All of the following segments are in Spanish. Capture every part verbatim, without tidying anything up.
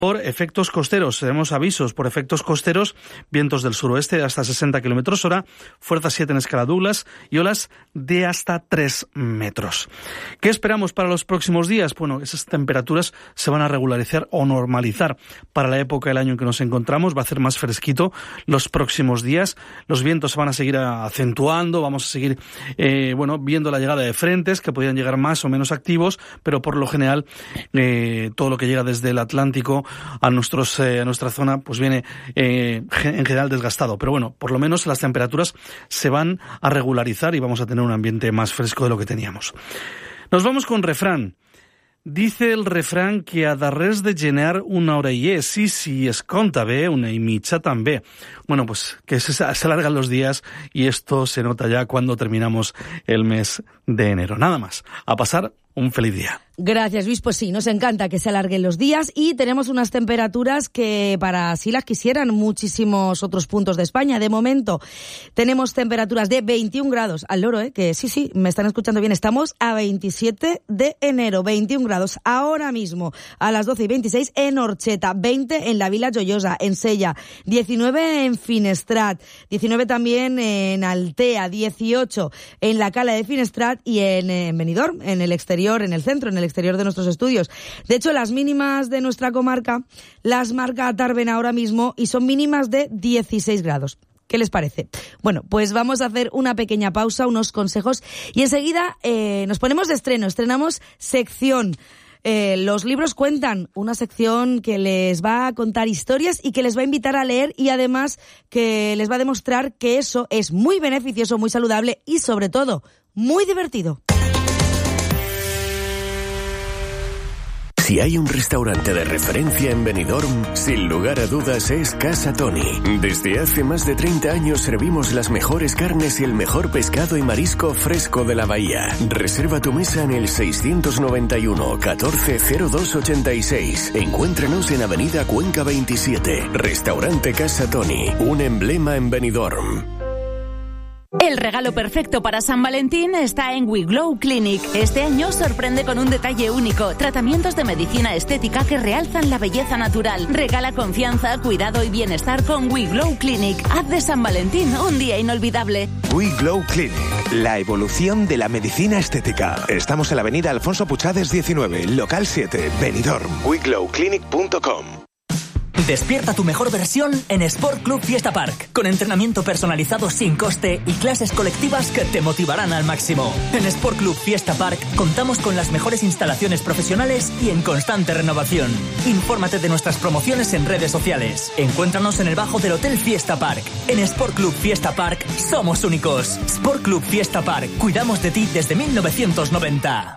Por efectos costeros, tenemos avisos por efectos costeros, vientos del suroeste de hasta sesenta kilómetros hora, fuerza siete en escala Douglas y olas de hasta tres metros. ¿Qué esperamos para los próximos días? Bueno, esas temperaturas se van a regularizar o normalizar para la época del año en que nos encontramos. Va a hacer más fresquito los próximos días. Los vientos se van a seguir acentuando, vamos a seguir eh, bueno, viendo la llegada de frentes que podrían llegar más o menos activos, pero por lo general eh, todo lo que llega desde el Atlántico a nuestros eh, a nuestra zona pues viene eh, en general desgastado, pero bueno, por lo menos las temperaturas se van a regularizar y vamos a tener un ambiente más fresco de lo que teníamos. Nos vamos con refrán. Dice el refrán que a darrers de gener una hora y es, sí, sí, es conta bé, una y mitja també. Bueno, pues que se, se alargan los días y esto se nota ya cuando terminamos el mes de enero. Nada más, a pasar un feliz día. Gracias, Luis. Pues sí, nos encanta que se alarguen los días y tenemos unas temperaturas que para si las quisieran muchísimos otros puntos de España. De momento tenemos temperaturas de veintiún grados al loro, ¿eh? Que sí, sí, me están escuchando bien. Estamos a veintisiete de enero, veintiún grados ahora mismo a las doce y veintiséis en Orcheta, veinte en la Vila Joyosa, en Sella, diecinueve en Finestrat, diecinueve también en Altea, dieciocho en la Cala de Finestrat y en, en Benidorm, en el exterior, en el centro, en el exterior de nuestros estudios. De hecho, las mínimas de nuestra comarca las marca Tarben ahora mismo y son mínimas de dieciséis grados. ¿Qué les parece? Bueno, pues vamos a hacer una pequeña pausa, unos consejos y enseguida eh, nos ponemos de estreno, estrenamos sección. Eh, los libros cuentan, una sección que les va a contar historias y que les va a invitar a leer y además que les va a demostrar que eso es muy beneficioso, muy saludable y sobre todo muy divertido. Si hay un restaurante de referencia en Benidorm, sin lugar a dudas es Casa Toni. Desde hace más de treinta años servimos las mejores carnes y el mejor pescado y marisco fresco de la bahía. Reserva tu mesa en el seiscientos noventa y uno catorce cero dos ochenta y seis. Encuéntranos en Avenida Cuenca veintisiete. Restaurante Casa Toni, un emblema en Benidorm. El regalo perfecto para San Valentín está en We Glow Clinic. Este año sorprende con un detalle único. Tratamientos de medicina estética que realzan la belleza natural. Regala confianza, cuidado y bienestar con We Glow Clinic. Haz de San Valentín un día inolvidable. We Glow Clinic, la evolución de la medicina estética. Estamos en la avenida Alfonso Puchades diecinueve, local siete, Benidorm. we glow clinic punto com. Despierta tu mejor versión en Sport Club Fiesta Park, con entrenamiento personalizado sin coste y clases colectivas que te motivarán al máximo. En Sport Club Fiesta Park contamos con las mejores instalaciones profesionales y en constante renovación. Infórmate de nuestras promociones en redes sociales. Encuéntranos en el bajo del Hotel Fiesta Park. En Sport Club Fiesta Park somos únicos. Sport Club Fiesta Park, cuidamos de ti desde mil novecientos noventa.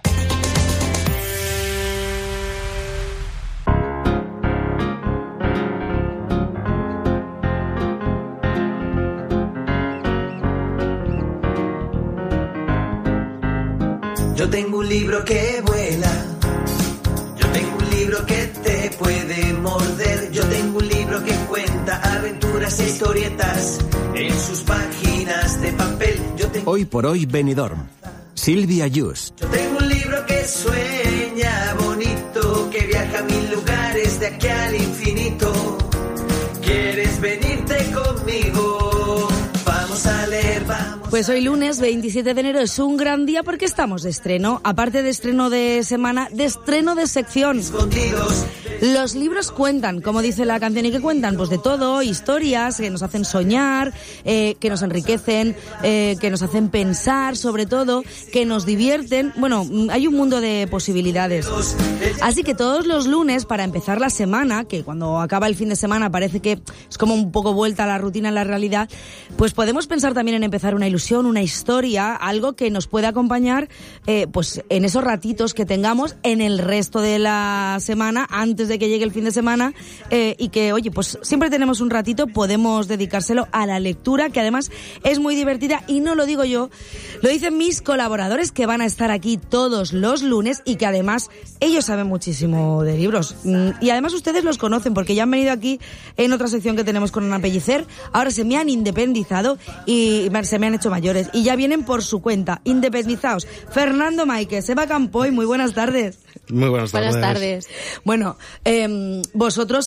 Yo tengo un libro que vuela, yo tengo un libro que te puede morder, yo tengo un libro que cuenta aventuras e historietas en sus páginas de papel. Yo tengo... Hoy por hoy Benidorm, Silvia Yus. Yo tengo un libro que sueña bonito, que viaja a mil lugares de aquí al infinito. ¿Quieres venirte conmigo? Vamos a leer, vamos. Pues hoy lunes veintisiete de enero es un gran día porque estamos de estreno. Aparte de estreno de semana, de estreno de sección. Los libros cuentan, como dice la canción, ¿y qué cuentan? Pues de todo, historias que nos hacen soñar, eh, que nos enriquecen, eh, que nos hacen pensar, sobre todo, que nos divierten. Bueno, hay un mundo de posibilidades. Así que todos los lunes, para empezar la semana, que cuando acaba el fin de semana parece que es como un poco vuelta a la rutina, en la realidad, pues podemos pensar también en empezar una ilusión, una historia, algo que nos pueda acompañar eh, pues en esos ratitos que tengamos en el resto de la semana, antes de que llegue el fin de semana, eh, y que, oye, pues siempre tenemos un ratito, podemos dedicárselo a la lectura, que además es muy divertida, y no lo digo yo, lo dicen mis colaboradores que van a estar aquí todos los lunes y que además ellos saben muchísimo de libros, y además ustedes los conocen porque ya han venido aquí en otra sección que tenemos con Ana Pellicer. Ahora se me han independizado y se me han hecho mayores y ya vienen por su cuenta. Independizados. Fernando Maike, Seba Campoy, muy buenas tardes. Muy buenas tardes. Buenas tardes. Bueno, Eh, vosotros